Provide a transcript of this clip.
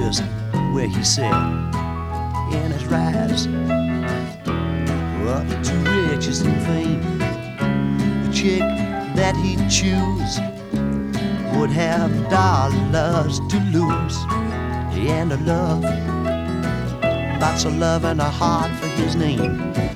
just where he said in his rise up to riches and fame, the chick that he'd choose would have dollars to lose, and a love, lots of love and a heart for his name.